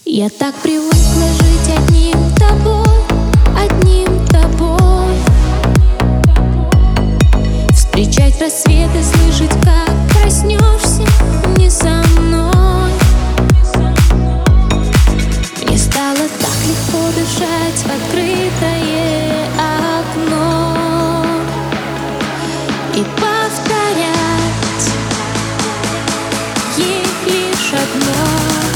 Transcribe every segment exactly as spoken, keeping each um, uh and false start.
Я так привыкла жить одним тобой, одним тобой. Встречать рассветы, слышать, как проснешься не со мной. Мне стало так легко дышать в открытое окно и повторять ей лишь одно.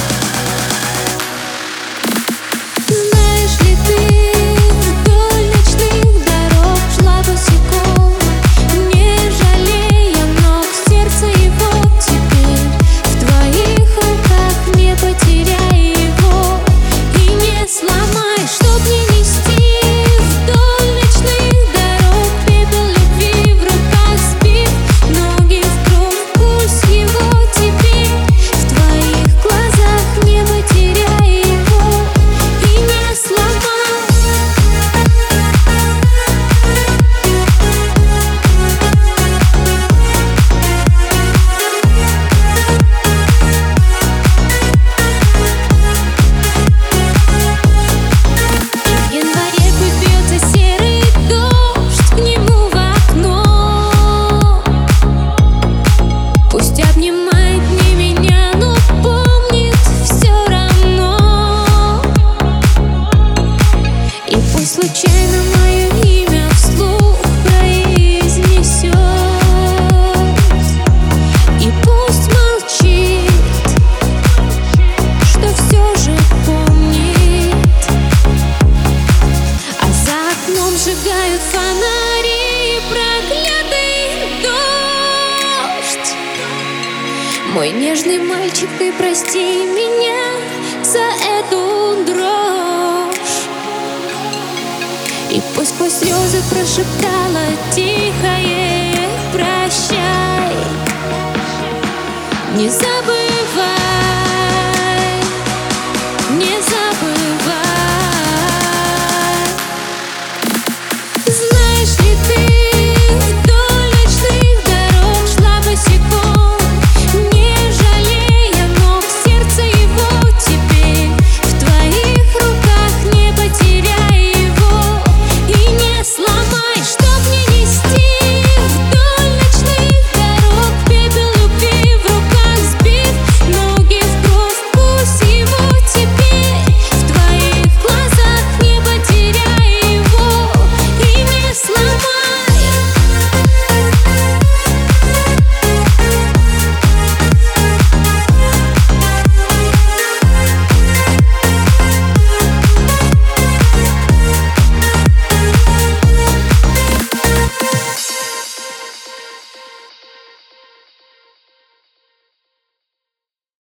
Знаешь ли ты, вдоль ночных дорог шла босиком, не жалея ног, сердца его теперь в твоих руках, не потеряй его и не сломай, чтоб не нести вдоль ночных дорог пепел любви в руках сбив, ноги в кровь, пусть его теперь в твоих глазах, не потеряй его и не сломай. В январе пусть бьется серый дождь к нему в окно, пусть обнимает не меня, но помнит все равно. И пусть случайно мое имя вслух произнесет, и пусть молчит, что все же помнит. А за окном сжигают фонари и проклятый дождь. Мой нежный мальчик, ты прости меня за эту дрожь. И пусть сквозь слезы прошептала тихое прощай, не забывай.